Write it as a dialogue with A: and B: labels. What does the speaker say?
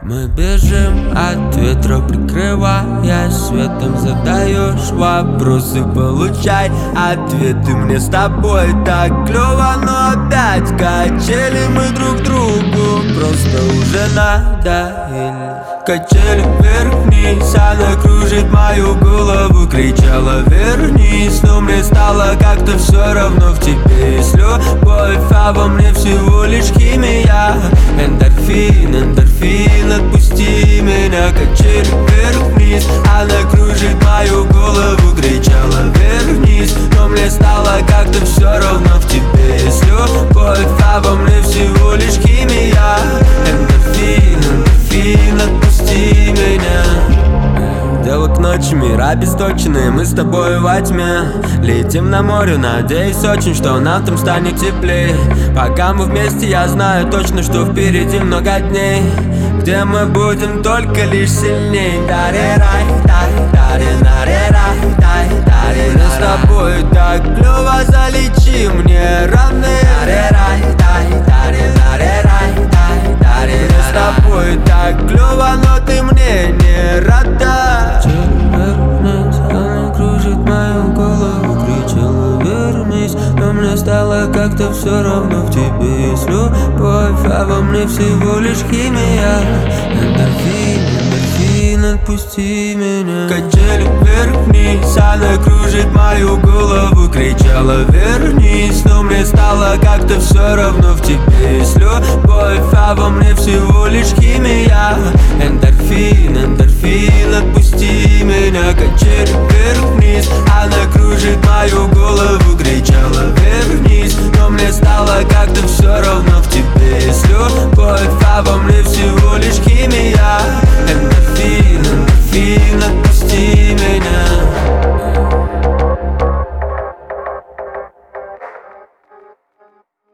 A: Мы бежим от ветра, прикрываясь светом, задаешь вопросы, получай ответы. Мне с тобой так клёво, но опять качели мы друг другу просто уже надоели. Качели вверх-вниз, она кружит мою голову. Кричала вернись, но мне стало как-то все равно. В тебе есть любовь, а во мне всего лишь химия. Эндорфин, эндорфин, отпусти меня. Качели вверх-вниз, она кружит мою голову. Кричала вернись, но мне стало как-то все равно. В тебе есть любовь, а во мне всего лишь химия. Эндорфин, эндорфин, отпусти меня. Дело к ночи, мира обесточенные, мы с тобой во тьме. Летим на море, надеюсь очень, что нам там станет теплее. Пока мы вместе, я знаю точно, что впереди много дней, где мы будем только лишь сильней. Даре-рай, даре-даре-даре-рай, даре-даре. Мы с тобой так клёво, залечи мне раны. Даре-рай, даре-даре-даре-рай, даре-даре. Мы с тобой так клёво, но ты мне не рада. Она кружит мою голову, кричала вернись, но мне стало как-то все равно. В тебе есть любовь, а во мне всего лишь химия. Эндорфин, эндорфин, отпусти меня. Качели вверх-вниз, она кружит мою голову. Кричала вернись, но мне стало как-то все равно. В тебе есть любовь, а во мне всего лишь химия. Эндорфин, эндорфин, отпусти меня. Качели